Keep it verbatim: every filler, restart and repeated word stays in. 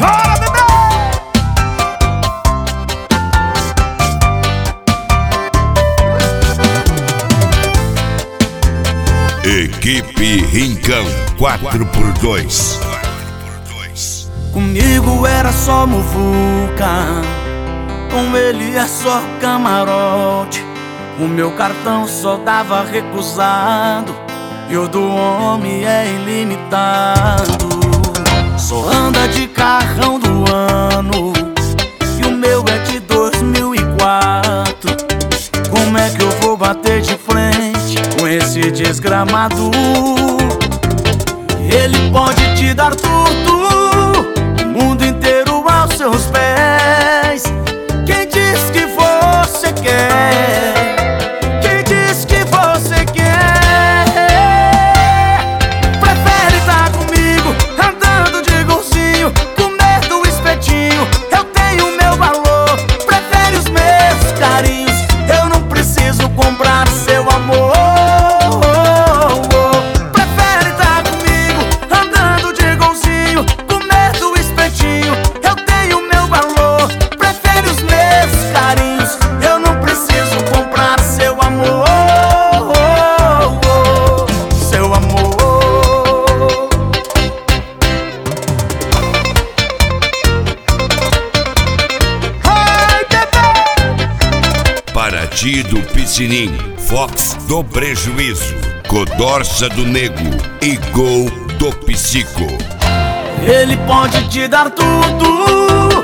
Chora, bebê! Equipe Rincão quatro por dois. Comigo era só muvuca, com ele é só camarote. O meu cartão só dava recusado e o do homem é ilimitado. Só anda de carrão do ano e o meu é de dois mil e quatro. Como é que eu vou bater de frente com esse desgramado? Ele pode te dar tudo, o mundo inteiro aos seus pés. Quem diz que você quer? Quem diz que você quer? Prefere estar comigo, andando de golzinho, comer do espetinho. Eu tenho meu valor. Prefere os meus carinhos, eu não preciso comprar seu amor. Prefere estar comigo, andando de golzinho, comer do espetinho. Eu tenho meu valor. Prefere os meus carinhos, eu não preciso comprar seu amor. Seu amor. Ai, bebê! Paraty do Piscinim, Fox do Prejuízo, Codorça do Nego e Gol do Psico. Ele pode te dar tudo,